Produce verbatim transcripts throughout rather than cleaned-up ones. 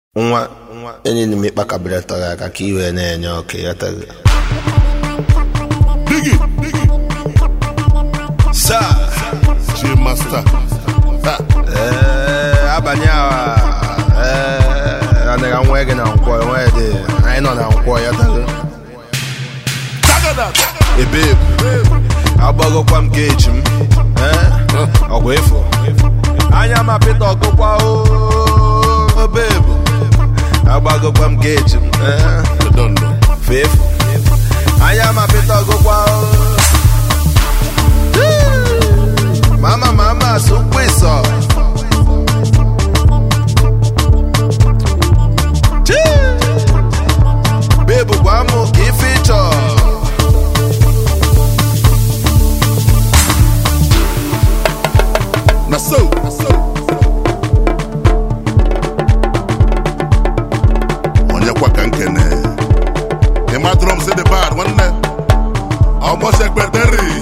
nwa enyi na mikpa kabreto ya ka ka iwe na-enye ọkụ ya taga Digi Digi sa Chi Master ha eh abanya eh anaga nwa ege na nkwọ nwa ede anyị nọ na nkwọ ya taga Tagada ebe agbagokwa m geji m eh ọgwụ efo anya ma pita ọgụkwa o babe agbagokwa m geji m eh Dondo fefo anya ma pita ọgụkwa o mama mama sukwiso babe gwa m ka ife ịchọ na so onye kwa ka nkene ịma drums in the bad nwanne ọgbọ sekretari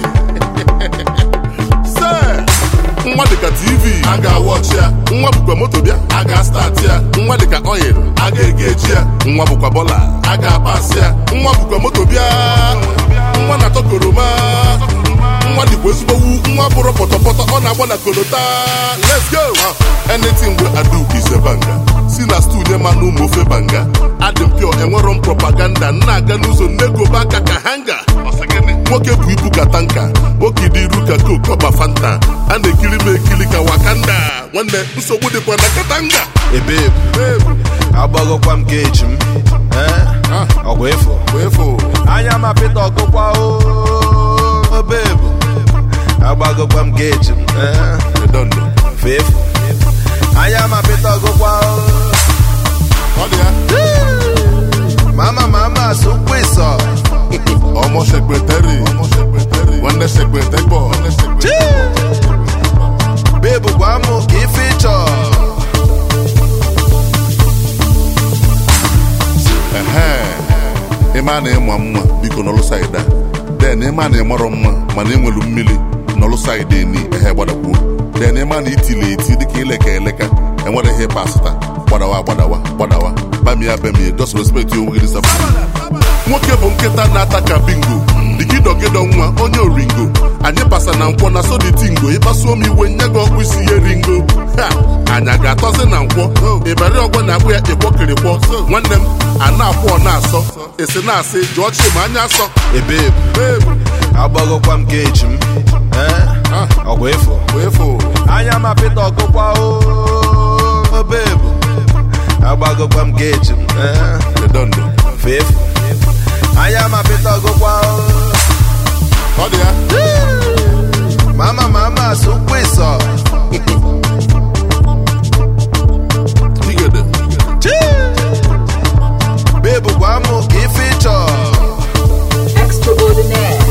se nwa dịka tv a ga-awọchi ya, nwa bụkwa moto bịa a ga-start ya, nwa dịka oil a ga-egeji ya, nwa bụkwa bọla a ga-apasị ya, nwa bụkwa moto bịa nwa na-atọ koroma, nwa dịkwa ezigbo wu, nwa bụrụ pọtọpọtọ ọ na-agba na kolota. Let's go! Anything we I do is a banger. Si na stu nye ma n'ụmụ ofe banga, adị m pịọ enwero m propaganda, na-aga n'ụzọ nnegobe aka ka hanga. Nwoke bụ ibu ka tanka, nwoke dị iru ka coke ọba fanta, a na-ekiri m ekiri ka wakanda, nwanne nsogbu dịkwa na katanga. ebe agbagokwa m geji m eh ọgwụ efo Efo anya ma pita ọgụkwa o babe agbagokwa m geji m eh Redondo fefo anya ma pita ọgụkwa o ọ dị ya mama mama sukwiso ọmọ sekretari nwanne sekretari bọ babe gwa m ka ife ịchọ ehe ịma na ịma mma biko n'ọlụ saịdị a den ịma na ịmarọ mma mana enwelu mmiri n'ọlụ saịdị eni ehe gbadakwuo den ịma na itili eti dịka ileka eleka enwere ihe pasịta gbadawa gbadawa gbadawa bamia bamie just respect onwe gị dịsa nwoke bụ nkịta na-ata ka bingo digidogido nwa onye oringo anyị basa na nkwọ na soditingo ịkpasuo m iwe nye gị ọkpụ isi ihe ringo ha anya ga-atọzi na nkwọ ịbari ọgwọ na-akpụ ya ịkpọkịrịkpọ nwanne m a na-akwụ ọ na-asọ esi na-asị jụọ chi ma anya asọ ebe agbagokwa m geji m eh ọgwụ efo efo anya ma pita ọgụkwa o babe agbagokwa m geji m eh Redondo fefo anya ma pita ọgụkwa o ọ dị ya mama mama sukwiso tigede babe gwa m ka ife ịchọ Extraordinaire.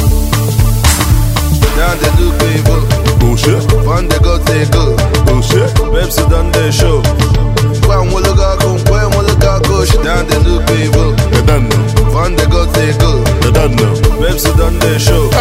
down the look evil oshe fun dey go take go oshe babes don dey show gwa m wologo ọkụ nkwe nwologo ọkụ she down the look evil Redondo fun dey go take go Redondo babes don dey show